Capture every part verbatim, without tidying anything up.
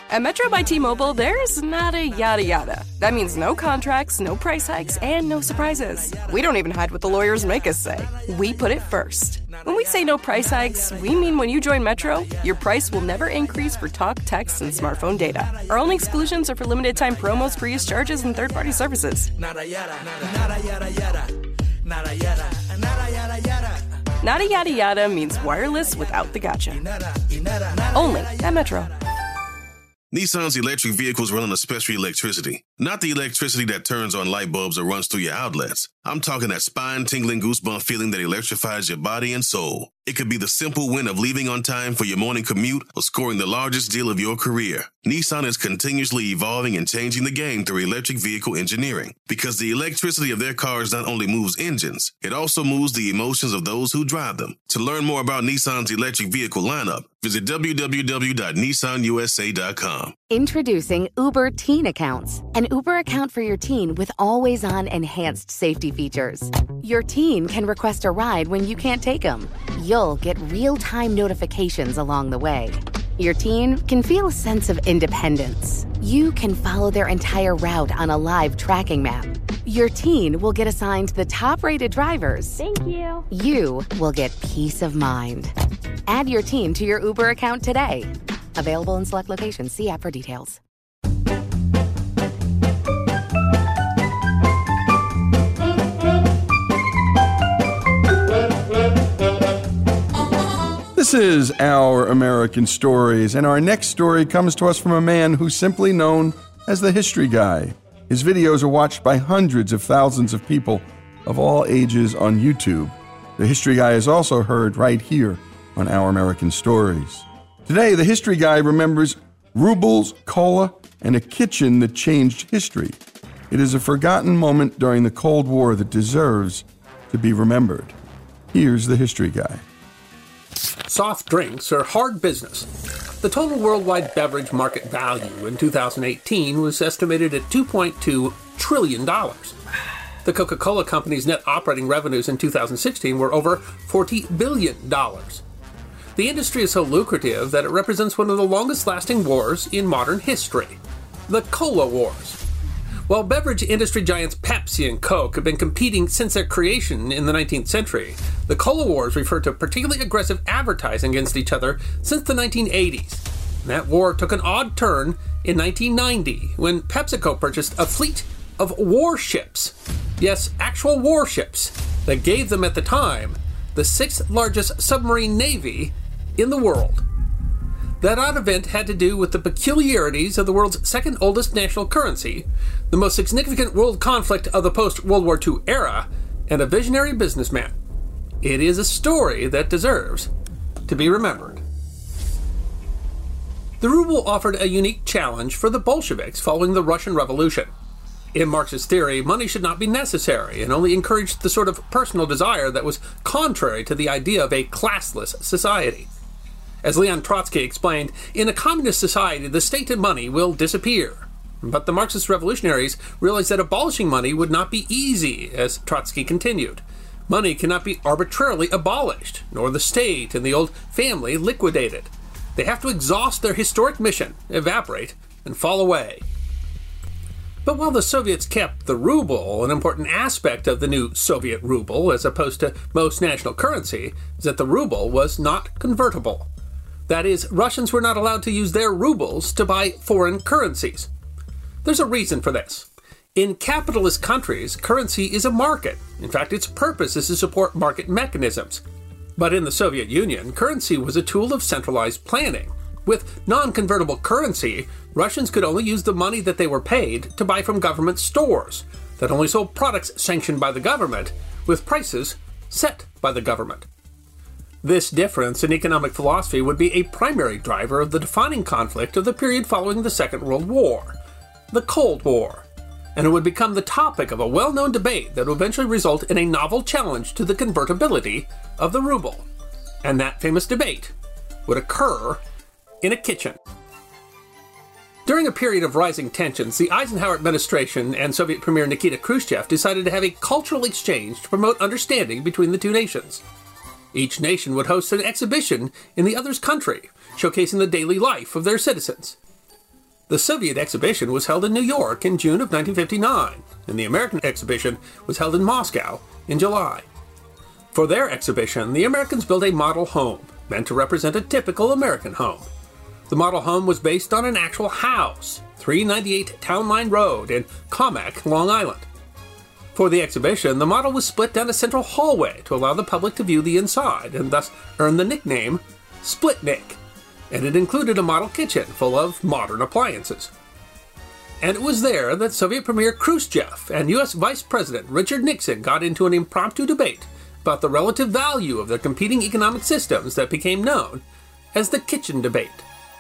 At Metro by T-Mobile, there's nada yada yada. That means no contracts, no price hikes, and no surprises. We don't even hide what the lawyers make us say. We put it first. When we say no price hikes, we mean when you join Metro, your price will never increase for talk, text, and smartphone data. Our only exclusions are for limited time promos, pre-use charges, and third-party services. Nada yada, nada yada yada, nada yada, nada yada yada. Nada yada yada means wireless without the gotcha. Only at Metro. Nissan's electric vehicles run on a special electricity. Not the electricity that turns on light bulbs or runs through your outlets. I'm talking that spine-tingling goosebump feeling that electrifies your body and soul. It could be the simple win of leaving on time for your morning commute or scoring the largest deal of your career. Nissan is continuously evolving and changing the game through electric vehicle engineering. Because the electricity of their cars not only moves engines, it also moves the emotions of those who drive them. To learn more about Nissan's electric vehicle lineup, visit w w w dot nissan u s a dot com. Introducing Uber Teen Accounts, an Uber account for your teen with always-on enhanced safety features. Your teen can request a ride when you can't take them. You'll get real-time notifications along the way. Your teen can feel a sense of independence. You can follow their entire route on a live tracking map. Your teen will get assigned the top-rated drivers. Thank you. You will get peace of mind. Add your teen to your Uber account today. Available in select locations. See app for details. This is Our American Stories, and our next story comes to us from a man who's simply known as the History Guy. His videos are watched by hundreds of thousands of people of all ages on YouTube. The History Guy is also heard right here on Our American Stories. Today, the History Guy remembers rubles, cola, and a kitchen that changed history. It is a forgotten moment during the Cold War that deserves to be remembered. Here's the History Guy. Soft drinks are hard business. The total worldwide beverage market value in two thousand eighteen was estimated at two point two trillion dollars. The Coca-Cola Company's net operating revenues in two thousand sixteen were over forty billion dollars. The industry is so lucrative that it represents one of the longest-lasting wars in modern history, the Cola Wars. While beverage industry giants Pepsi and Coke have been competing since their creation in the nineteenth century, the Cola Wars refer to particularly aggressive advertising against each other since the nineteen eighties. That war took an odd turn in nineteen ninety when PepsiCo purchased a fleet of warships. Yes, actual warships that gave them at the time the sixth largest submarine navy in the world. That odd event had to do with the peculiarities of the world's second oldest national currency, the most significant world conflict of the post-World War Two era, and a visionary businessman. It is a story that deserves to be remembered. The ruble offered a unique challenge for the Bolsheviks following the Russian Revolution. In Marxist theory, money should not be necessary and only encouraged the sort of personal desire that was contrary to the idea of a classless society. As Leon Trotsky explained, in a communist society, the state and money will disappear. But the Marxist revolutionaries realized that abolishing money would not be easy, as Trotsky continued. Money cannot be arbitrarily abolished, nor the state and the old family liquidated. They have to exhaust their historic mission, evaporate, and fall away. But while the Soviets kept the ruble, an important aspect of the new Soviet ruble, as opposed to most national currency, is that the ruble was not convertible. That is, Russians were not allowed to use their rubles to buy foreign currencies. There's a reason for this. In capitalist countries, currency is a market. In fact, its purpose is to support market mechanisms. But in the Soviet Union, currency was a tool of centralized planning. With non-convertible currency, Russians could only use the money that they were paid to buy from government stores that only sold products sanctioned by the government, with prices set by the government. This difference in economic philosophy would be a primary driver of the defining conflict of the period following the Second World War, the Cold War, and it would become the topic of a well-known debate that would eventually result in a novel challenge to the convertibility of the ruble. And that famous debate would occur in a kitchen. During a period of rising tensions, the Eisenhower administration and Soviet Premier Nikita Khrushchev decided to have a cultural exchange to promote understanding between the two nations. Each nation would host an exhibition in the other's country, showcasing the daily life of their citizens. The Soviet exhibition was held in New York in June of nineteen fifty-nine, and the American exhibition was held in Moscow in July. For their exhibition, the Americans built a model home, meant to represent a typical American home. The model home was based on an actual house, three ninety-eight Town Line Road in Commack, Long Island. For the exhibition, the model was split down a central hallway to allow the public to view the inside, and thus earned the nickname Split-Nick, and it included a model kitchen full of modern appliances. And it was there that Soviet Premier Khrushchev and U S Vice President Richard Nixon got into an impromptu debate about the relative value of their competing economic systems that became known as the kitchen debate.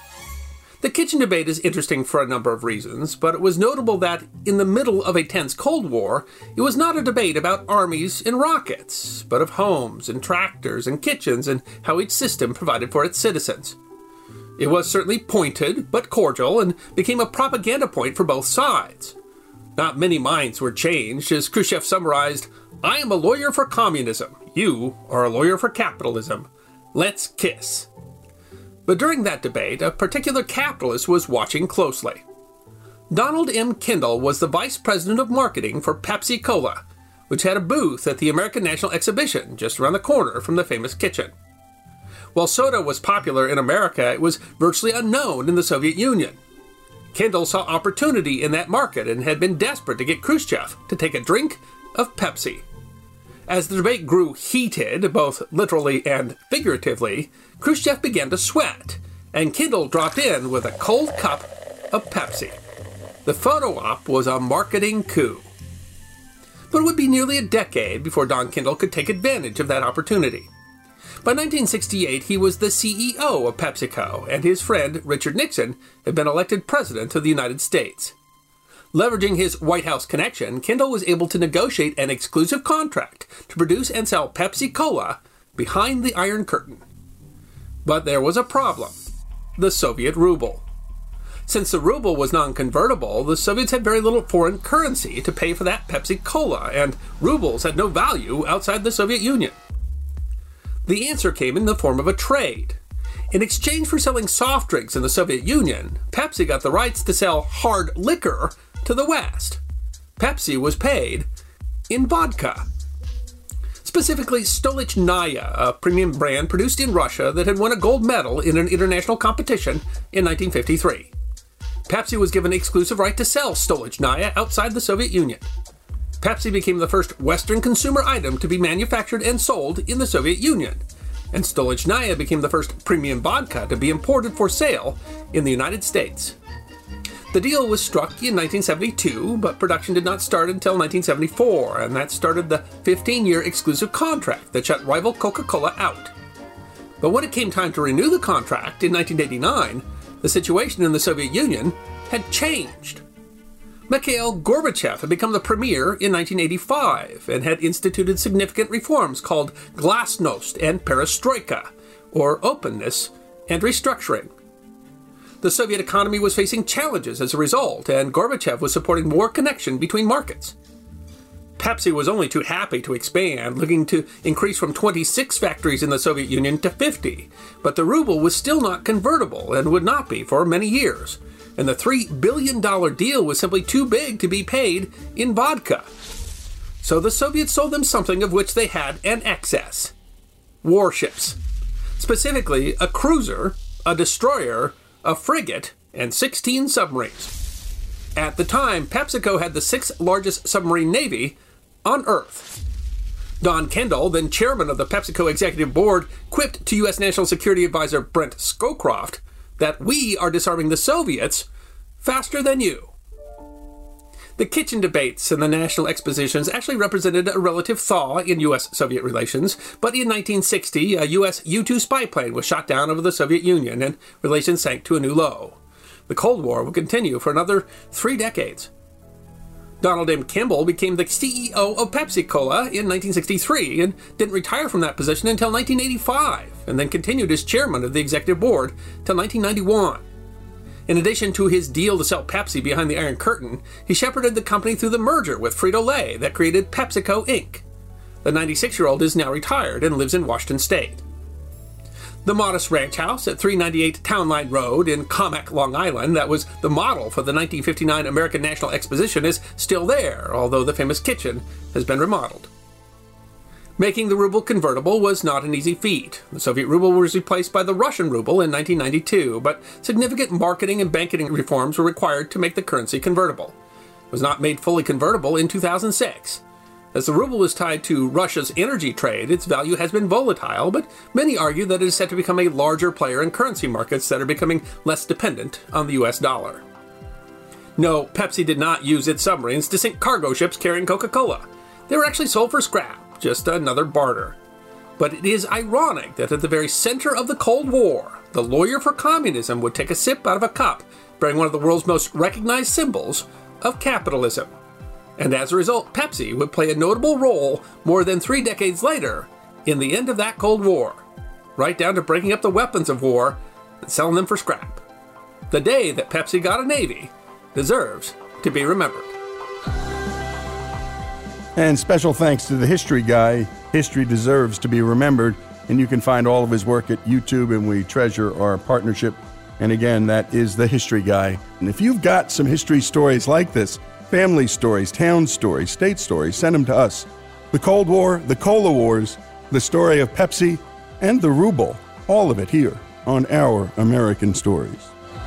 The kitchen debate is interesting for a number of reasons, but it was notable that, in the middle of a tense Cold War, it was not a debate about armies and rockets, but of homes and tractors and kitchens and how each system provided for its citizens. It was certainly pointed, but cordial, and became a propaganda point for both sides. Not many minds were changed, as Khrushchev summarized, "I am a lawyer for communism. You are a lawyer for capitalism. Let's kiss." But during that debate, a particular capitalist was watching closely. Donald M. Kendall was the vice president of marketing for Pepsi Cola, which had a booth at the American National Exhibition just around the corner from the famous kitchen. While soda was popular in America, it was virtually unknown in the Soviet Union. Kendall saw opportunity in that market and had been desperate to get Khrushchev to take a drink of Pepsi. As the debate grew heated, both literally and figuratively, Khrushchev began to sweat, and Kendall dropped in with a cold cup of Pepsi. The photo op was a marketing coup. But it would be nearly a decade before Don Kendall could take advantage of that opportunity. By nineteen sixty-eight, he was the C E O of PepsiCo, and his friend Richard Nixon had been elected President of the United States. Leveraging his White House connection, Kendall was able to negotiate an exclusive contract to produce and sell Pepsi Cola behind the Iron Curtain. But there was a problem: the Soviet ruble. Since the ruble was non-convertible, the Soviets had very little foreign currency to pay for that Pepsi Cola, and rubles had no value outside the Soviet Union. The answer came in the form of a trade. In exchange for selling soft drinks in the Soviet Union, Pepsi got the rights to sell hard liquor to the West. Pepsi was paid in vodka. Specifically, Stolichnaya, a premium brand produced in Russia that had won a gold medal in an international competition in nineteen fifty-three. Pepsi was given exclusive right to sell Stolichnaya outside the Soviet Union. Pepsi became the first Western consumer item to be manufactured and sold in the Soviet Union, and Stolichnaya became the first premium vodka to be imported for sale in the United States. The deal was struck in nineteen seventy-two, but production did not start until nineteen seventy-four, and that started the fifteen-year exclusive contract that shut rival Coca-Cola out. But when it came time to renew the contract in nineteen eighty-nine, the situation in the Soviet Union had changed. Mikhail Gorbachev had become the premier in nineteen eighty-five and had instituted significant reforms called Glasnost and Perestroika, or openness and restructuring. The Soviet economy was facing challenges as a result, and Gorbachev was supporting more connection between markets. Pepsi was only too happy to expand, looking to increase from twenty-six factories in the Soviet Union to fifty, but the ruble was still not convertible and would not be for many years, and the three billion dollars deal was simply too big to be paid in vodka. So the Soviets sold them something of which they had an excess: warships. Specifically, a cruiser, a destroyer, a frigate, and sixteen submarines. At the time, PepsiCo had the sixth largest submarine navy on Earth. Don Kendall, then chairman of the PepsiCo executive board, quipped to U S National Security Advisor Brent Scowcroft that we are disarming the Soviets faster than you. The kitchen debates and the national expositions actually represented a relative thaw in U S Soviet relations, but in nineteen sixty, a U S U two spy plane was shot down over the Soviet Union and relations sank to a new low. The Cold War would continue for another three decades. Donald M. Kimball became the C E O of Pepsi Cola in nineteen sixty-three and didn't retire from that position until nineteen eighty-five, and then continued as chairman of the executive board till nineteen ninety-one. In addition to his deal to sell Pepsi behind the Iron Curtain, he shepherded the company through the merger with Frito-Lay that created PepsiCo Incorporated. The ninety-six-year-old is now retired and lives in Washington State. The modest ranch house at three ninety-eight Town Line Road in Commack, Long Island, that was the model for the nineteen fifty-nine American National Exposition, is still there, although the famous kitchen has been remodeled. Making the ruble convertible was not an easy feat. The Soviet ruble was replaced by the Russian ruble in nineteen ninety-two, but significant marketing and banking reforms were required to make the currency convertible. It was not made fully convertible in two thousand six. As the ruble is tied to Russia's energy trade, its value has been volatile, but many argue that it is set to become a larger player in currency markets that are becoming less dependent on the U S dollar. No, Pepsi did not use its submarines to sink cargo ships carrying Coca-Cola. They were actually sold for scrap, just another barter. But it is ironic that at the very center of the Cold War, the lawyer for communism would take a sip out of a cup bearing one of the world's most recognized symbols of capitalism. And as a result, Pepsi would play a notable role more than three decades later in the end of that Cold War, right down to breaking up the weapons of war and selling them for scrap. The day that Pepsi got a Navy deserves to be remembered. And special thanks to the History Guy. History deserves to be remembered, and you can find all of his work at YouTube, and we treasure our partnership. And again, that is the History Guy. And if you've got some history stories like this, family stories, town stories, state stories, send them to us. The Cold War, the Cola Wars, the story of Pepsi, and the ruble. All of it here on Our American Stories.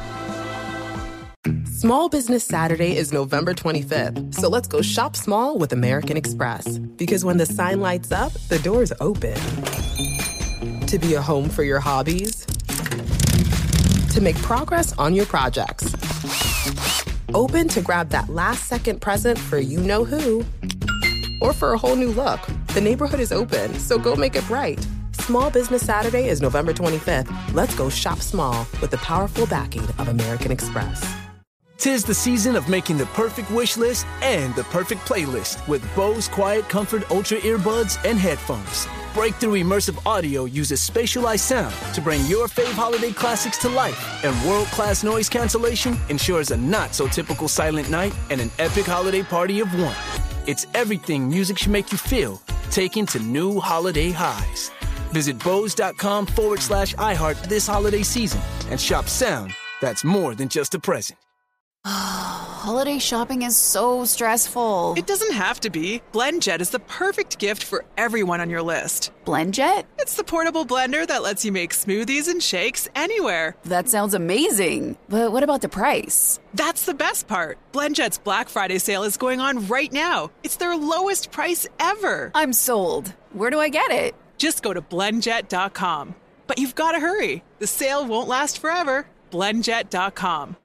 Small Business Saturday is November twenty-fifth, so let's go shop small with American Express. Because when the sign lights up, the doors open. To be a home for your hobbies. To make progress on your projects. Open to grab that last-second present for you-know-who. Or for a whole new look. The neighborhood is open, so go make it right. Small Business Saturday is November twenty-fifth. Let's go shop small with the powerful backing of American Express. 'Tis the season of making the perfect wish list and the perfect playlist with Bose Quiet Comfort Ultra earbuds and headphones. Breakthrough immersive audio uses spatialized sound to bring your fave holiday classics to life, and world-class noise cancellation ensures a not-so-typical silent night and an epic holiday party of one. It's everything music should make you feel, taken to new holiday highs. Visit Bose.com forward slash iHeart this holiday season and shop sound that's more than just a present. Holiday shopping is so stressful. It doesn't have to be. BlendJet is the perfect gift for everyone on your list. BlendJet? It's the portable blender that lets you make smoothies and shakes anywhere. That sounds amazing. But what about the price? That's the best part. BlendJet's Black Friday sale is going on right now. It's their lowest price ever. I'm sold. Where do I get it? Just go to blend jet dot com. But you've got to hurry. The sale won't last forever. blend jet dot com.